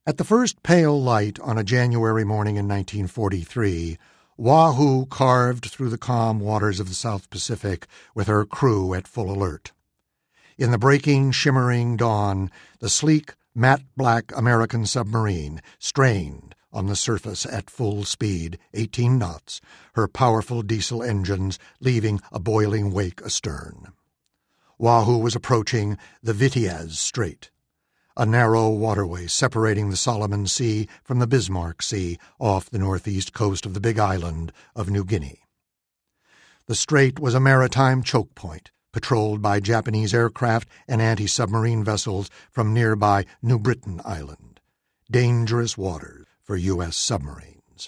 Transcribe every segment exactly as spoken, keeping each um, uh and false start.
At the first pale light on a January morning in nineteen forty-three, Wahoo carved through the calm waters of the South Pacific with her crew at full alert. In the breaking, shimmering dawn, the sleek, matte-black American submarine strained on the surface at full speed, eighteen knots, her powerful diesel engines leaving a boiling wake astern. Wahoo was approaching the Vitiaz Strait, a narrow waterway separating the Solomon Sea from the Bismarck Sea off the northeast coast of the big island of New Guinea. The strait was a maritime choke point, patrolled by Japanese aircraft and anti-submarine vessels from nearby New Britain Island, dangerous waters for U S submarines.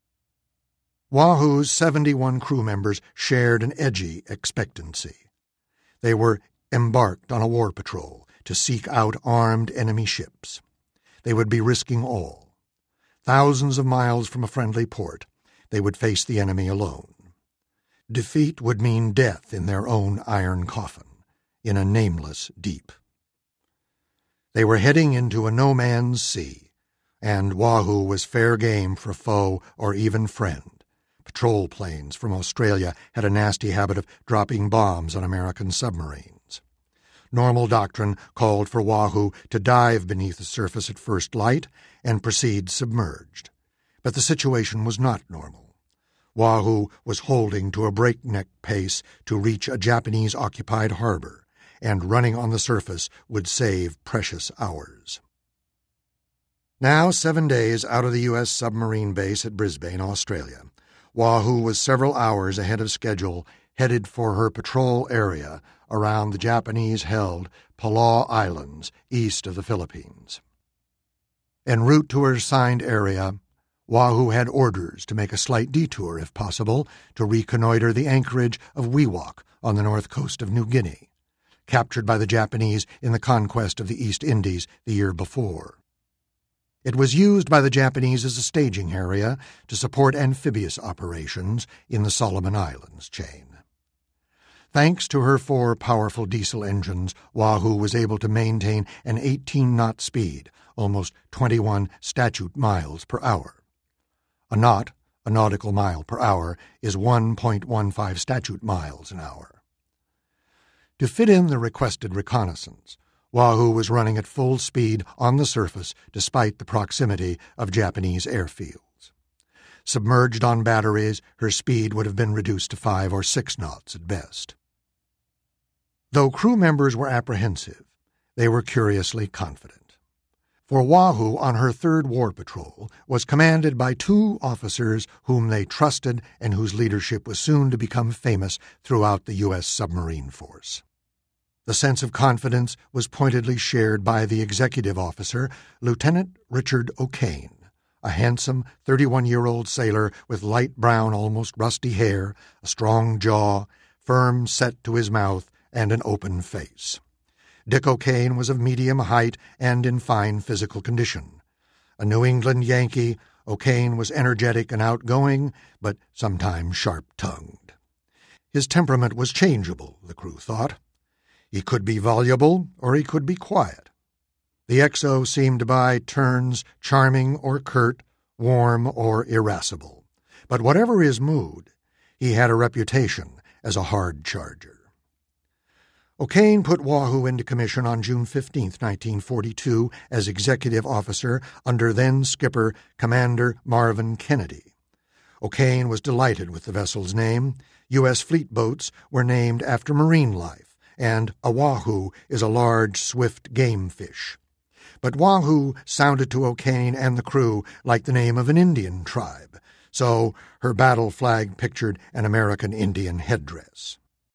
Wahoo's seventy-one crew members shared an edgy expectancy. They were embarked on a war patrol to seek out armed enemy ships. They would be risking all. Thousands of miles from a friendly port, they would face the enemy alone. Defeat would mean death in their own iron coffin, in a nameless deep. They were heading into a no-man's sea, and Wahoo was fair game for foe or even friend. Patrol planes from Australia had a nasty habit of dropping bombs on American submarines. Normal doctrine called for Wahoo to dive beneath the surface at first light and proceed submerged. But the situation was not normal. Wahoo was holding to a breakneck pace to reach a Japanese-occupied harbor, and running on the surface would save precious hours. Now, seven days out of the U S submarine base at Brisbane, Australia, Wahoo was several hours ahead of schedule, headed for her patrol area around the Japanese-held Palau Islands east of the Philippines. En route to her assigned area, Wahoo had orders to make a slight detour, if possible, to reconnoiter the anchorage of Wewak on the north coast of New Guinea, captured by the Japanese in the conquest of the East Indies the year before. It was used by the Japanese as a staging area to support amphibious operations in the Solomon Islands chain. Thanks to her four powerful diesel engines, Wahoo was able to maintain an eighteen-knot speed, almost twenty-one statute miles per hour. A knot, a nautical mile per hour, is one point one five statute miles an hour. To fit in the requested reconnaissance, Wahoo was running at full speed on the surface despite the proximity of Japanese airfields. Submerged on batteries, her speed would have been reduced to five or six knots at best. Though crew members were apprehensive, they were curiously confident. For Wahoo, on her third war patrol, was commanded by two officers whom they trusted and whose leadership was soon to become famous throughout the U S submarine force. The sense of confidence was pointedly shared by the executive officer, Lieutenant Richard O'Kane, a handsome thirty-one-year-old sailor with light brown, almost rusty hair, a strong jaw, firm set to his mouth, and an open face. Dick O'Kane was of medium height and in fine physical condition. A New England Yankee, O'Kane was energetic and outgoing, but sometimes sharp-tongued. His temperament was changeable, the crew thought. He could be voluble or he could be quiet. The X O seemed by turns charming or curt, warm or irascible. But whatever his mood, he had a reputation as a hard charger. O'Kane put Wahoo into commission on June fifteenth, nineteen forty-two, as executive officer under then-skipper Commander Marvin Kennedy. O'Kane was delighted with the vessel's name. U S fleet boats were named after marine life, and a wahoo is a large, swift game fish. But Wahoo sounded to O'Kane and the crew like the name of an Indian tribe, so her battle flag pictured an American Indian headdress.